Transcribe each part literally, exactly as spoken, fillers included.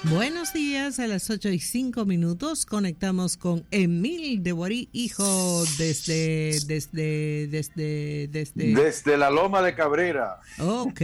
Buenos días, a las ocho y cinco minutos conectamos con Emil de Borí, hijo, desde, desde, desde, desde... Desde la Loma de Cabrera. Ok.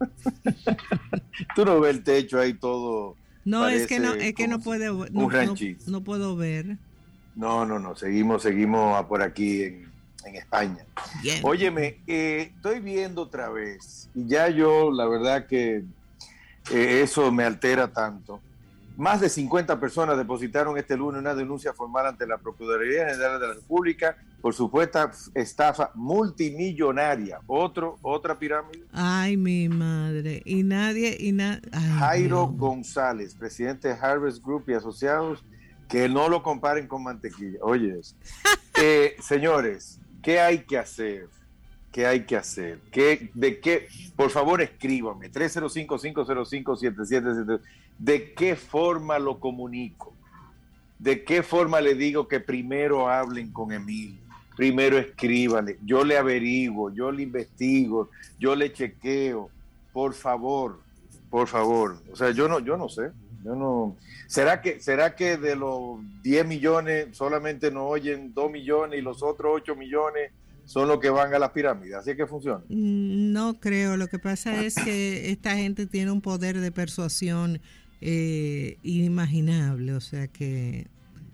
Tú no ves el techo ahí todo. No, es que no, es que no puedo, no, no, no puedo ver. No, no, no, seguimos, seguimos por aquí en, en España. Bien. Óyeme, eh, estoy viendo otra vez, y ya yo, la verdad que eh, eso me altera tanto. Más de cincuenta personas depositaron este lunes una denuncia formal ante la Procuraduría General de la República por supuesta estafa multimillonaria. Otro, otra pirámide. Ay, mi madre. Y nadie, y na- Ay, Jairo Dios. González, presidente de Harvest Group y asociados, que no lo comparen con mantequilla. Oye, eso. eh, señores, ¿qué hay que hacer? ¿Qué hay que hacer? ¿Qué, de qué? Por favor, escríbame. tres cero cinco, cinco cero cinco, siete siete siete. ¿De qué forma lo comunico? ¿De qué forma le digo que primero hablen con Emil? Primero escríbanle. Yo le averiguo, yo le investigo, yo le chequeo. Por favor, por favor. O sea, yo no, yo no sé. Yo no. ¿Será que, será que de los diez millones solamente nos oyen dos millones y los otros ocho millones son los que van a las pirámides? ¿Así es que funciona? No creo. Lo que pasa es que esta gente tiene un poder de persuasión eh, inimaginable. O sea que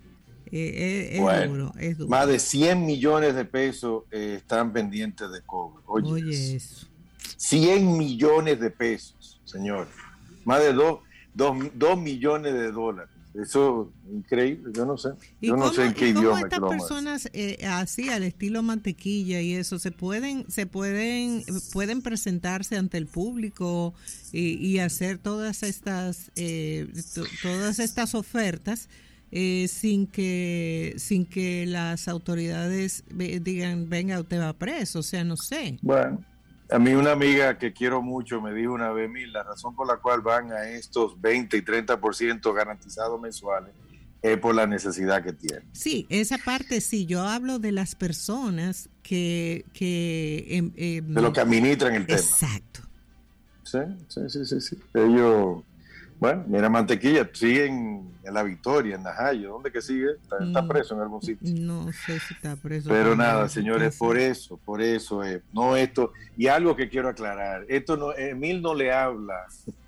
eh, es, bueno, duro, es duro. Más de cien millones de pesos eh, están pendientes de cobro. Oye, Oye eso. cien millones de pesos, señor. Más de dos, dos, dos millones de dólares. Eso es increíble, yo no sé. Yo no sé en qué idioma. ¿Cómo estas personas eh, así al estilo mantequilla y eso se pueden se pueden pueden presentarse ante el público y, y hacer todas estas eh, to, todas estas ofertas eh, sin que sin que las autoridades digan venga usted va preso? O sea, no sé. Bueno. A mí una amiga que quiero mucho me dijo una vez, Mil, la razón por la cual van a estos veinte y treinta por ciento garantizados mensuales es por la necesidad que tienen. Sí, esa parte sí, yo hablo de las personas que... que eh, eh, de los que administran el tema. Exacto. Sí, sí, sí, sí, sí. Ellos, bueno, mira, Mantequilla, siguen en La Victoria, en Najayo, ¿dónde que sigue? Está, está preso en algún sitio. No sé si está preso. Pero nada, señores, por eso, por eso, eh, no esto, y algo que quiero aclarar, esto no, Emil no le habla,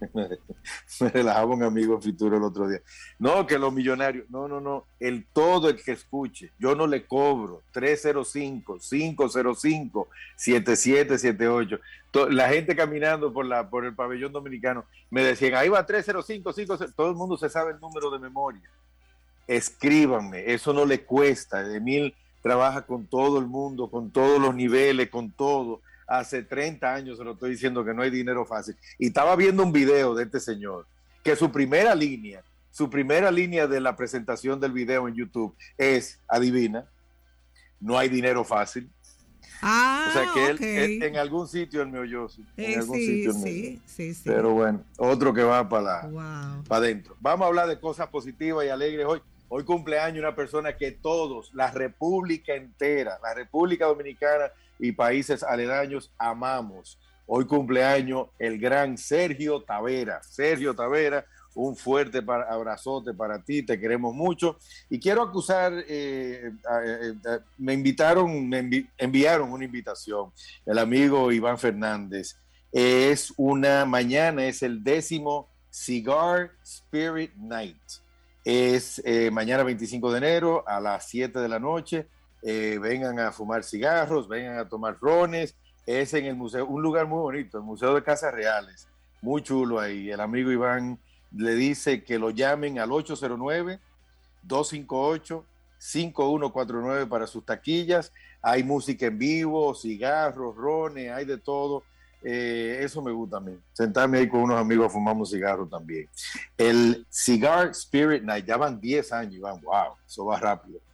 me relajaba un amigo en Futuro el otro día, no, que los millonarios, no, no, no, el todo el que escuche, yo no le cobro, tres cero cinco, cinco cero cinco, siete siete siete ocho, la gente caminando por la por el pabellón dominicano, me decían, ahí va tres cero cinco, cinco, todo el mundo se sabe el número de memoria. Escríbanme, eso no le cuesta. Emil trabaja con todo el mundo, con todos los niveles, con todo. Hace treinta años se lo estoy diciendo que no hay dinero fácil. Y estaba viendo un video de este señor, que su primera línea, su primera línea de la presentación del video en YouTube es, adivina, no hay dinero fácil. Ah, o sea que él, okay. él en algún sitio él me oyó, sí, en eh, algún sí, sitio él me sí, oyó. sí, sí. Pero bueno, otro que va para wow. para adentro. Vamos a hablar de cosas positivas y alegres hoy. Hoy cumpleaños una persona que todos, la República entera, la República Dominicana y países aledaños amamos. Hoy cumpleaños el gran Sergio Tavera. Sergio Tavera, un fuerte para, abrazote para ti, te queremos mucho. Y quiero acusar, eh, eh, eh, me invitaron, me envi enviaron una invitación, el amigo Iván Fernández. Eh, es una mañana, es el décimo Cigar Spirit Night. Es eh, mañana veinticinco de enero a las siete de la noche. Eh, vengan a fumar cigarros, vengan a tomar rones. Es en el museo, un lugar muy bonito, el Museo de Casas Reales. Muy chulo ahí. El amigo Iván le dice que lo llamen al ocho cero nueve, dos cinco ocho, cinco uno cuatro nueve para sus taquillas. Hay música en vivo, cigarros, rones, hay de todo. Eh, eso me gusta a mí, sentarme ahí con unos amigos a fumar un cigarro también. El Cigar Spirit Night, ya van diez años, van, wow, eso va rápido.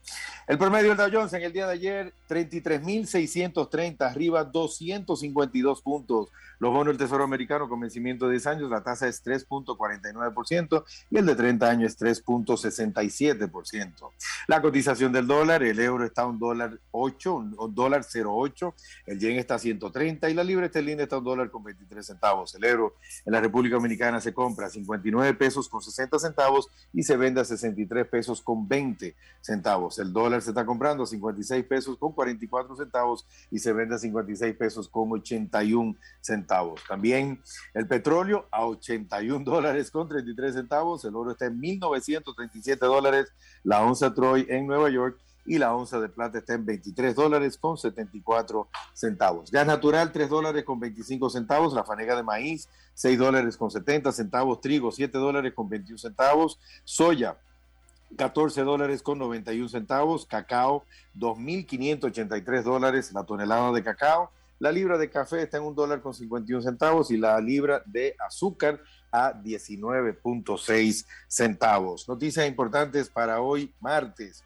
El promedio del Dow Jones en el día de ayer, treinta y tres mil seiscientos treinta, arriba doscientos cincuenta y dos puntos. Los bonos del Tesoro Americano con vencimiento de diez años, la tasa es tres punto cuarenta y nueve por ciento y el de treinta años es tres punto sesenta y siete por ciento. La cotización del dólar, el euro está a un dólar ocho, un dólar cero ocho, el yen está a ciento treinta y la libra esterlina está a un dólar con veintitrés centavos. El euro en la República Dominicana se compra a cincuenta y nueve pesos con sesenta centavos y se vende a sesenta y tres pesos con veinte centavos. El dólar se está comprando a cincuenta y seis pesos con cuarenta y cuatro centavos y se vende a cincuenta y seis pesos con ochenta y un centavos. También el petróleo a ochenta y un dólares con treinta y tres centavos, el oro está en mil novecientos treinta y siete dólares, la onza Troy en Nueva York y la onza de plata está en veintitrés dólares con setenta y cuatro centavos. Gas natural tres dólares con veinticinco centavos, la fanega de maíz seis dólares con setenta centavos, trigo siete dólares con veintiún centavos, soya catorce dólares con noventa y un centavos, cacao dos mil quinientos ochenta y tres dólares la tonelada de cacao, la libra de café está en un dólar con cincuenta y un centavos y la libra de azúcar a diecinueve punto seis centavos. Noticias importantes para hoy martes.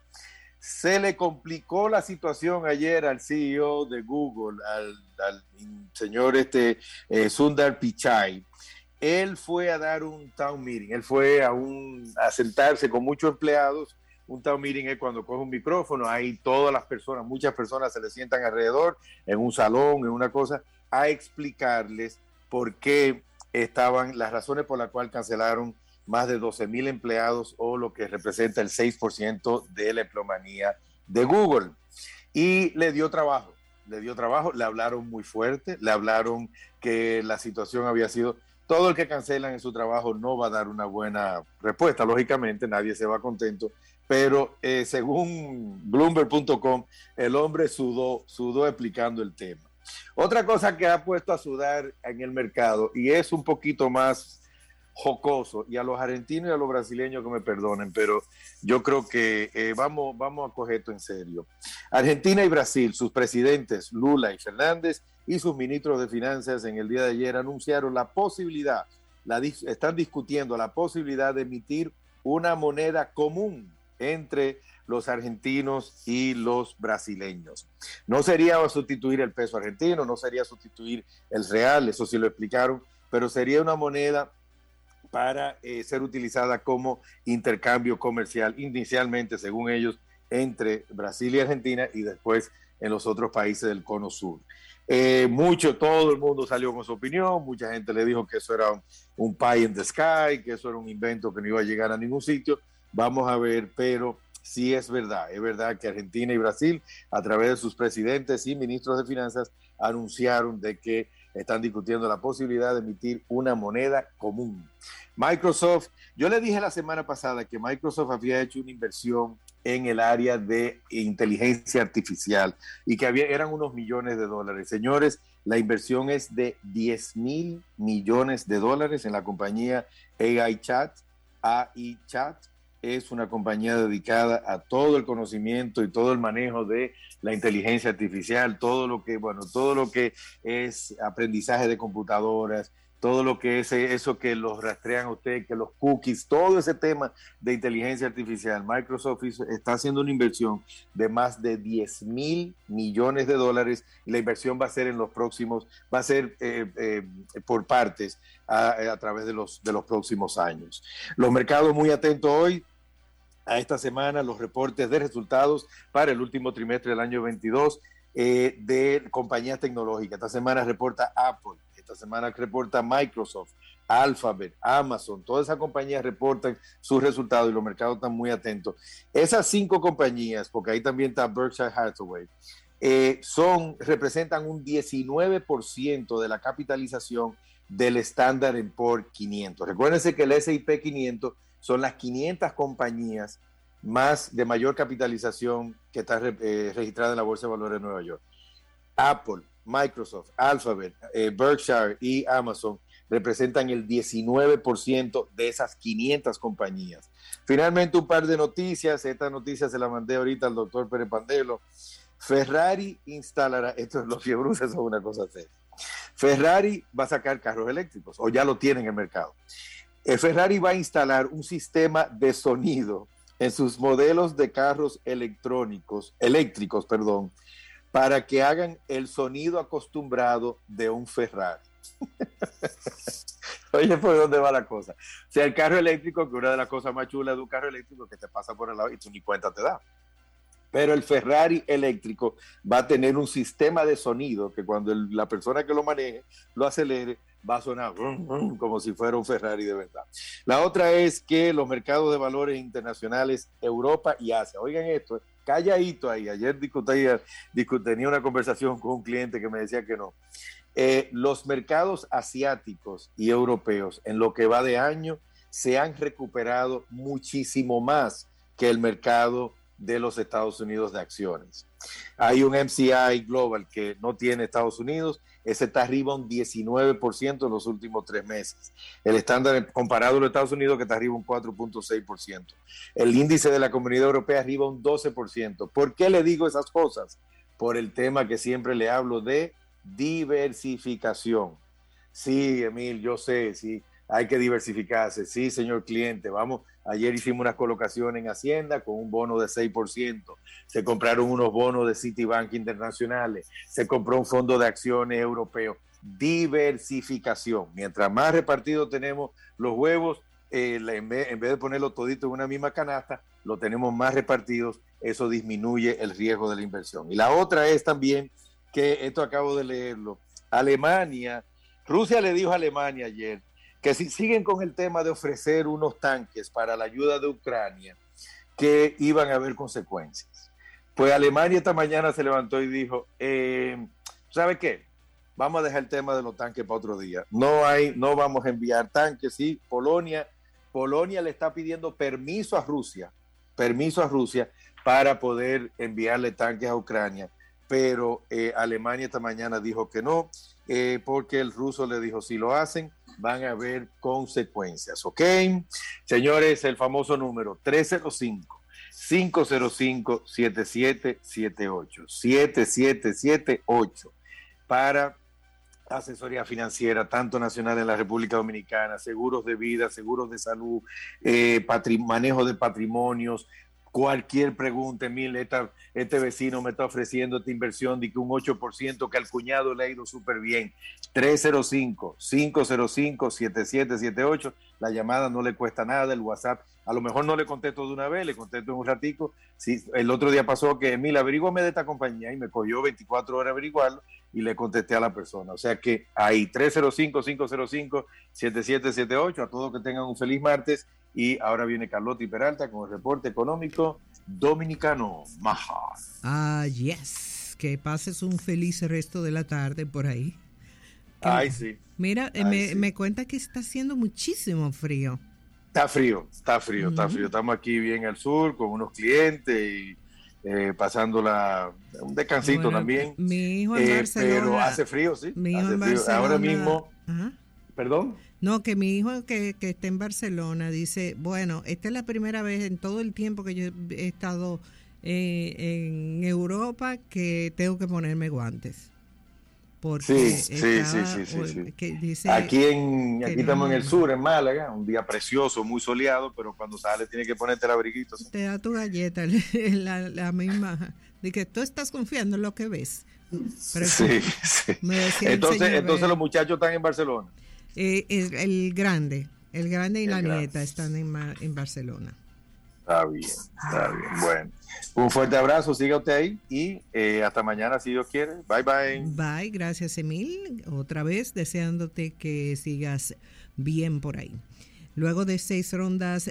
Se le complicó la situación ayer al C E O de Google, al, al señor este, eh, Sundar Pichai. Él fue a dar un town meeting, él fue a, un, a sentarse con muchos empleados. Un town meeting es cuando coge un micrófono, ahí todas las personas, muchas personas se le sientan alrededor, en un salón, en una cosa, a explicarles por qué estaban, las razones por las cuales cancelaron más de doce mil empleados o lo que representa el seis por ciento de la empleomanía de Google. Y le dio trabajo, le dio trabajo, le hablaron muy fuerte, le hablaron que la situación había sido... Todo el que cancelan en su trabajo no va a dar una buena respuesta, lógicamente, nadie se va contento, pero eh, según Bloomberg punto com, el hombre sudó, sudó explicando el tema. Otra cosa que ha puesto a sudar en el mercado, y es un poquito más jocoso, y a los argentinos y a los brasileños que me perdonen, pero yo creo que eh, vamos, vamos a coger esto en serio. Argentina y Brasil, sus presidentes Lula y Fernández, y sus ministros de finanzas en el día de ayer anunciaron la posibilidad, la, están discutiendo la posibilidad de emitir una moneda común entre los argentinos y los brasileños. No sería sustituir el peso argentino, no sería sustituir el real, eso sí lo explicaron, pero sería una moneda para eh, ser utilizada como intercambio comercial, inicialmente, según ellos, entre Brasil y Argentina y después en los otros países del cono sur. Eh, mucho, todo el mundo salió con su opinión, mucha gente le dijo que eso era un, un pie in the sky, que eso era un invento que no iba a llegar a ningún sitio. Vamos a ver, pero sí es verdad, es verdad que Argentina y Brasil, a través de sus presidentes y ministros de finanzas, anunciaron de que están discutiendo la posibilidad de emitir una moneda común. Microsoft, yo le dije la semana pasada que Microsoft había hecho una inversión en el área de inteligencia artificial y que había, eran unos millones de dólares. Señores, la inversión es de diez mil millones de dólares en la compañía A I Chat. A I Chat es una compañía dedicada a todo el conocimiento y todo el manejo de la inteligencia artificial, todo lo que, bueno, todo lo que es aprendizaje de computadoras, todo lo que es eso que los rastrean a usted, que los cookies, todo ese tema de inteligencia artificial. Microsoft está haciendo una inversión de más de diez mil millones de dólares y la inversión va a ser en los próximos, va a ser eh, eh, por partes a, a través de los, de los próximos años. Los mercados muy atentos hoy a esta semana, los reportes de resultados para el último trimestre del año veintidós eh, de compañías tecnológicas. Esta semana reporta Apple. Esta semana reporta Microsoft, Alphabet, Amazon, todas esas compañías reportan sus resultados y los mercados están muy atentos. Esas cinco compañías, porque ahí también está Berkshire Hathaway, eh, son, representan un diecinueve por ciento de la capitalización del Standard and Poor's quinientos. Recuérdense que el ese y pe quinientos son las quinientas compañías más de mayor capitalización que está eh, registrada en la Bolsa de Valores de Nueva York. Apple, Microsoft, Alphabet, eh, Berkshire y Amazon representan el diecinueve por ciento de esas quinientas compañías. Finalmente, un par de noticias. Esta noticia se la mandé ahorita al doctor Pérez Pandelo. Ferrari instalará, esto es los fiebruces, son una cosa seria. Ferrari va a sacar carros eléctricos, o ya lo tiene en el mercado. Eh, Ferrari va a instalar un sistema de sonido en sus modelos de carros electrónicos, eléctricos, perdón, para que hagan el sonido acostumbrado de un Ferrari. Oye, ¿por dónde va la cosa? O sea, el carro eléctrico, que una de las cosas más chulas de un carro eléctrico que te pasa por el lado y tú ni cuenta te da. Pero el Ferrari eléctrico va a tener un sistema de sonido que cuando el, la persona que lo maneje lo acelere, va a sonar brum, brum, como si fuera un Ferrari de verdad. La otra es que los mercados de valores internacionales, Europa y Asia, oigan esto, calladito ahí, ayer discutía, tenía una conversación con un cliente que me decía que no. Eh, los mercados asiáticos y europeos en lo que va de año se han recuperado muchísimo más que el mercado de los Estados Unidos de acciones. Hay un M C I Global que no tiene Estados Unidos, ese está arriba un diecinueve por ciento en los últimos tres meses. El estándar comparado a los Estados Unidos que está arriba un cuatro punto seis por ciento. El índice de la Comunidad Europea arriba un doce por ciento. ¿Por qué le digo esas cosas? Por el tema que siempre le hablo de diversificación. Sí, Emil, yo sé, sí, hay que diversificarse. Sí, señor cliente, vamos. Ayer hicimos una colocación en Hacienda con un bono de seis por ciento. Se compraron unos bonos de Citibank internacionales. Se compró un fondo de acciones europeo. Diversificación. Mientras más repartido tenemos los huevos, eh, en, vez, en vez de ponerlo todito en una misma canasta, lo tenemos más repartidos. Eso disminuye el riesgo de la inversión. Y la otra es también que, esto acabo de leerlo, Alemania, Rusia le dijo a Alemania ayer que si siguen con el tema de ofrecer unos tanques para la ayuda de Ucrania, que iban a haber consecuencias. Pues Alemania esta mañana se levantó y dijo, eh, ¿sabe qué? Vamos a dejar el tema de los tanques para otro día. No hay, no vamos a enviar tanques, sí. Polonia, Polonia le está pidiendo permiso a Rusia, permiso a Rusia para poder enviarle tanques a Ucrania, pero eh, Alemania esta mañana dijo que no, eh, porque el ruso le dijo, si lo hacen, van a haber consecuencias, ¿ok? Señores, el famoso número tres cero cinco, cinco cero cinco, siete siete siete ocho, siete siete siete ocho para asesoría financiera, tanto nacional en la República Dominicana, seguros de vida, seguros de salud, eh, manejo de patrimonios, cualquier pregunta. Emil, esta, este vecino me está ofreciendo esta inversión de que un ocho por ciento que al cuñado le ha ido súper bien. tres cero cinco, cinco cero cinco, siete siete siete ocho. La llamada no le cuesta nada, el WhatsApp, a lo mejor no le contesto de una vez, le contesto en un ratico. Sí, el otro día pasó que, Emil, averíguame de esta compañía, y me cogió veinticuatro horas averiguarlo y le contesté a la persona. O sea que ahí, tres cero cinco, cinco cero cinco, siete siete siete ocho. A todos que tengan un feliz martes. Y ahora viene Carlotti Peralta con el reporte económico dominicano. Maja. Ah, yes. Que pases un feliz resto de la tarde por ahí. Que, Ay, sí. Mira, Ay, me, sí. me cuenta que está haciendo muchísimo frío. Está frío, está frío, Uh-huh. está frío. Estamos aquí bien al sur con unos clientes y eh, pasando la, un descansito Bueno, también. Mi hijo en Eh, Barcelona. pero hace frío, sí. Mi hijo hace en frío. Barcelona. Ahora mismo, Ajá. perdón. No, que mi hijo que, que está en Barcelona dice, bueno, esta es la primera vez en todo el tiempo que yo he estado eh, en Europa que tengo que ponerme guantes. Porque Sí, sí, está, sí, sí, sí, sí. que dice Aquí, en, que aquí no, estamos en el sur, en Málaga, un día precioso, muy soleado, pero cuando sale tiene que ponerte el abriguito. ¿Sí? te da tu galleta, la, la misma, de que tú estás confiando en lo que ves. Pero Sí, sí. me decía el Entonces, señor, entonces eh, los muchachos están en Barcelona. eh, el, el grande, el grande y El la grande. nieta están en, Ma- en Barcelona. Está bien, está bien. Bueno, un fuerte abrazo, siga usted ahí y eh, hasta mañana si Dios quiere. Bye, bye. Bye, gracias Emil. Otra vez deseándote que sigas bien por ahí. Luego de seis rondas